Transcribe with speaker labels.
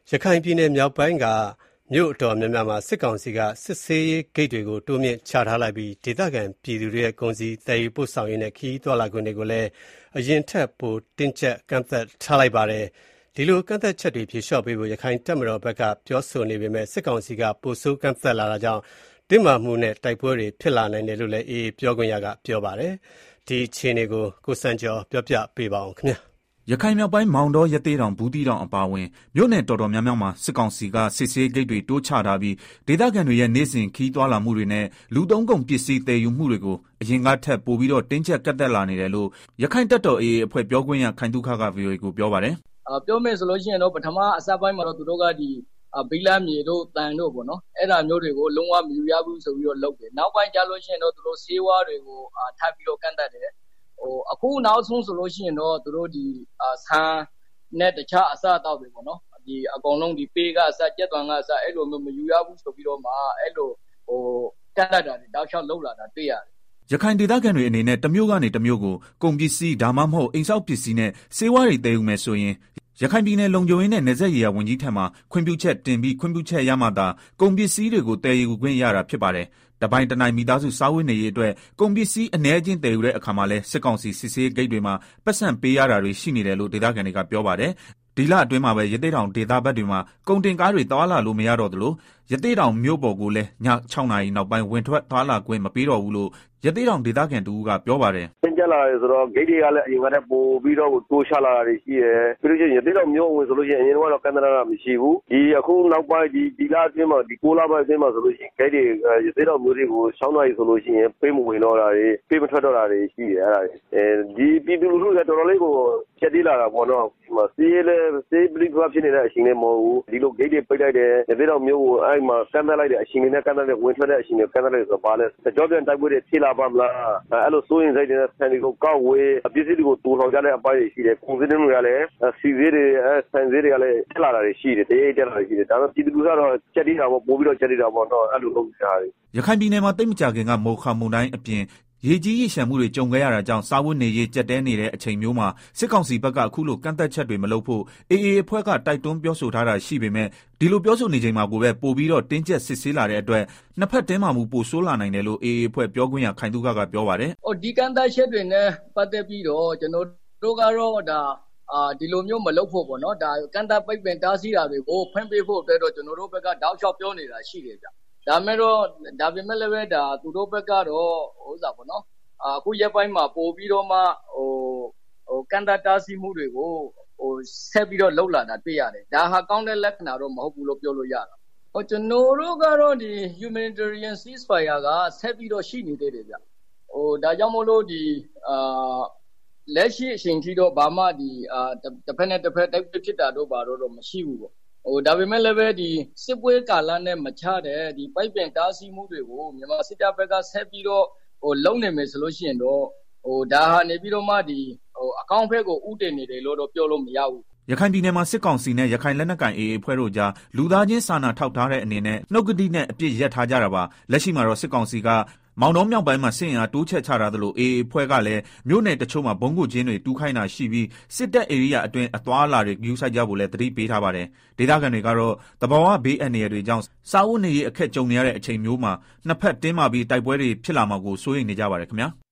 Speaker 1: ရခိုင်ပြည်နယ်မြောက်ပိုင်းကမြို့အတော်များများမှာစစ်ကောင်စီကစစ်ဆေးရေးဂိတ်တွေကိုတိုးမြင့်ချထားလိုက်ပြီးဒေသခံပြည်သူတွေရဲ့ကုန်စည်သယ်ယူပို့ဆောင်ရေးနဲ့ခရီးသွားလာခွင့်တွေကိုလည်းအရင်ထက်ပိုတင်းကျပ်ကန့်သတ်ထားလိုက်ပါတယ်။ဒီလိုကန့်သတ်ချက်တွေဖြေလျှော့ပေးဖို့ရခိုင်တပ်မတော်ဘက်ကပြောဆိုနေပေမဲ့စစ်ကောင်စီကပိုဆိုးကန့်သတ်လာတာကြောင့်တင်းမာမှုနဲ့တိုက်ပွဲတွေဖြစ်လာနိုင်တယ်လို့လည်းအေးပြောခွင့်ရကပြောပါတယ်။ဒီအခြေအနေကိုကိုစံကျော်ပြောပြပေးပါအောင်ခင်ဗျာ
Speaker 2: ။ရခိုင်မြောက်ပိုင်းမောင်တောရသေးတောင်ဘူးတီတောင်အပါအဝင်မြို့နယ်တော်တော်များများမှာစစ်ကောင်စီကစစ်ဆေးဂိတ်တွေတိုးချထားပြီးဒေသခံတွေရဲ့နေ့စဉ်ခီးသွွာလာမှုတွေနဲ့လူသုံးကုန်ပစ္စည်းသယ်ယူမှုတွေကိုအရင်ကထက်ပိုပြီးတော့တင်းကျပ်ကန့်သတ်လာနေတယ်လို့ရခိုင်တပ်တော် AA အဖွဲ့ပြောခွင့်ရခိုင်သုခက VOA ကိုပြောပါတယ်
Speaker 3: ။ပြောမယ်ဆိုလို့ရှိရင်တော့ပထမအစပိုင်းမှာတော့သူတို့ကဘိလမ်းမြေတို့တန်တို့ပေါ့နော်အဲ့ဒါမျိုးတွေကိုလုံးဝမယူရဘူးဆိုပြီးတော့လုပ်တယ်နောက်ပိုင်းကျလို့ရှိရင်တော့သူတို့ဆေးဝါးတွေကိုထပ်ပြီးတော့ကန့်သတ်တယ်အခုနောက်ဆုံးဆိုလို့ရှိရင်တော့သူတို့ဆန်နဲ့တခြားအစားအသောက်တွေပေါ့နော်အကုန်လုံးပေးကအစားကြက်သွန်ကအစားအဲ့လိုမျိုးမယူရဘူးဆိုပြီးတော့မှအဲ့လိုကန့်သတ်တာတွေတောက်လျှောက်လုပ်လာတာတွေ့ရတယ်
Speaker 2: ရခိုင်ဒေသခံတွေအနေနဲ့တမျိုးကနေတမျိုးကိုကုန်ပစ္စည်းဒါမှမဟုတ်အိမ်ဆောက်ပစ္စည်းနဲ့ဆေးဝါးတွေသယ်ယူမယ်ဆိုရင်ရခိုင်ပြည်နယ်လုံခြုံရေးနဲ့နယ်စပ်ရေးရာဝန်ကြီးထံမှခွင့်ပြုချက်တင်ပြီးခွင့်ပြုချက်ရမှသာကုန်ပစ္စည်းတွေကိုတည်ယူခွင့်ရတာဖြစ်ပါတယ်။တပိုင်းတနိုင်မိသားစုစားဝတ်နေရေးအတွက်ကုန်ပစ္စည်းအ ਨੇ ချင်းတည်ယူတဲ့အခါမှာလဲစစ်ကောင်စီစစ်ဆေးဂိတ်တွေမှာပတ်စံပေးရတာတွေရှိနေတယ်လို့ဒေသခံတွေကပြောပါတယ်။ဒီလအတွင်းမှာပဲရသေ့တောင်ဒေသဘက်တွေမှာကုန်တင်ကားတွေသွားလာလို့မရတော့သလိုရသေ့တောင်မြို့ပေါ်ကိုလည်းည6 နာရီနောက်ပိုင်းဝင်ထွက်သွားလာခွင့်မပေးတော့ဘူးလို့ရသေ့တောင်ဒေသခံတူကပြောပါတယ်
Speaker 4: ။တင်ကြလာတယ်ဆိုတော့ဂိတ်တွေကလည်းအရင်ကတည်းကပို့ပြီးတော့တိုးချလာတာတွေရှိတယ်။ပြီးလို့ရှိရင်ရသေ့တောင်မြို့ဝင်ဆိုလို့ရှိရင်အရင်ကတော့ကန့်သတ်တာမရှိဘူး။အခုနောက်ပိုင်းဒီလအတွင်းမှာ6 လပိုင်းအတွင်းမှာဆိုလို့ရှိရင်ဂိတ်တွေရသေ့တောင်မြို့တွေကို6 နာရီဆိုလို့ရှိရင်ပေးမဝင်တော့တာတွေပေးမထွက်တော့တာတွေရှိတယ်အဲ့ဒါပြည်သူလူထုကတော်တော်လေးကိုချက်တီးလာတာပေါ့နော်။စီးပလိကဖြစ်နေတဲ့အချိန်လေးမဟုတ်ဘူး။ဒီလိုဂိတ်တွေပိတ်လိုက်တယ်ရသေ့တောင်မြို့ကိုအဲ့မှာကန့်သတ်လိုက်တဲ့အချိန်လေးနဲ့ကန့်သတ်တဲ့ဝင်ထွက်တဲ့အချိန်လေးကန့်သတ်လိုက်ဆိုတော့ပါလဲကြောပြန်တိုက်ပွဲတွေဖြစ်လာပါမလားအဲ့လိုစိုးရင်စိတ်တွေဆန်တွေကိုကောက်ဝေးပစ္စည်းတွေကိုတူထောင်ကြတဲ့အပိုင်းတွေရှိတယ်ကုန်စည်တွေကလည်းစီစည်းတွေဆန်စည်းတွေကလည်းတက်လာတာတွေရှိတယ်တရေတက်လာတာရှိတယ်ဒါပေမဲ့ပြည်သူကတော့ချက်တီးတာပေါ့ပို့ပြီးတော့ချက်တီးတာပေါ့တော့အဲ့လိုလုပ်ကြတယ်
Speaker 2: ရခိုင်ပြည်နယ်မှာတိတ်မကြခင်ကမော်ခါမုန်တိုင်းအပြင်ရေကြီးရေရှမ်းမှုတွေကြုံခဲ့ရတာကြောင့်စားဝတ်နေရေးကြက်တဲနေတဲ့အချိန်မျိုးမှာစစ်ကောင်စီဘက်ကအခုလိုကန့်သက်ချက်တွေမလုပ်ဖို့ AA အဖွဲ့ကတိုက်တွန်းပြောဆိုထားတာရှိပေမဲ့ဒီလိုပြောဆိုနေချိန်မှာကိုပဲပို့ပြီးတော့တင်းကျပ်စစ်ဆေးလာတဲ့အတွက်နှစ်ဖက်တင်းမာမှုပိုဆိုးလာနိုင်တယ်လို့ AA အဖွဲ့ပြောခွင့်ရခိုင်သုခကပြောပါတယ်
Speaker 3: ။ဒီကန့်သက်ချက်တွေနဲ့ပတ်သက်ပြီးတော့ကျွန်တော်တို့ကတော့ဒီလိုမျိုးမလုပ်ဖို့ပေါ့နော်ဒါကန့်သက်ပိတ်ပင်တားဆီးတာတွေကိုဖွင့်ပေးဖို့အတွက်တော့ကျွန်တော်တို့ဘက်ကတောက်လျှောက်ပြောနေတာရှိတယ်ဗျ။ဒါပေမဲ့လည်းသူတို့ဘက်ကတော့ပေါ့နော်အခုရက်ပိုင်းမှာပို့ပြီးတော့မှကန့်သတ်တားဆီးမှုတွေကိုဆက်ပြီးတော့လှုပ်လာတာတွေ့ရတယ်ဒါဟာကောင်းတဲ့လက္ခဏာတော့မဟုတ်ဘူးလို့ပြောလို့ရတာကျွန်တော်တို့ကတော့humanitarian ceasefire ကဆက်ပြီးတော့ရှိနေသေးတယ်ဗျဒါကြောင့်မို့လို့လက်ရှိအချိန်ထိတော့ဘာမှတစ်ဖက်နဲ့တစ်ဖက်တိုက်ပွဲဖြစ်တာတော့ဘာတော့မရှိဘူးပေါ့ဒါပေမဲ့လည်းစစ်ပွဲကာလနဲ့မချတဲ့ပိုက်ပင်တားဆီးမှုတွေကိုမြန်မာစစ်တပ်ဘက်ကဆက်ပြီးတော့လုံနေမယ်ဆိုလို့ရှိရင်တော့ဒါဟာနေပြီးတော့မှအကောင့်ဖက်ကိုဥတည်နေတယ်လို့တော့ပြောလို့မရဘူး
Speaker 2: ရခိုင်ပြည်နယ်မှာစစ်ကောင်စီနဲ့ရခိုင်လက်နက်ကိုင် AA အဖွဲ့တို့ကြားလူသားချင်းစာနာထောက်ထားတဲ့အနေနဲ့နှုတ်ကတိနဲ့အပြစ်ရက်ထားကြတာပါလက်ရှိမှာတော့စစ်ကောင်စီကမောင်တော်မြောက်ပိုင်းမှာစစ်အင်အားတိုးချဲ့ချထားသလို AA အဖွဲ့ကလည်းမြို့နယ်တချို့မှာဘုံကိုကျင်းတွေတူးခိုင်းတာရှိပြီးစစ်တပ်ဧရိယာအတွင်းအသွားအလာတွေယူဆိုင်ကြဖို့လည်းသတိပေးထားပါတယ်ဒေသခံတွေကတော့တဘာဝဘေးအန္တရာယ်တွေကြောင့်စားဝတ်နေရေးအခက်ကြုံနေရတဲ့အချိန်မျိုးမှာနှစ်ဖက်တင်းမာပြီးတိုက်ပွဲတွေဖြစ်လာမှာကိုစိုးရိမ်နေကြပါတယ်ခင်ဗျာ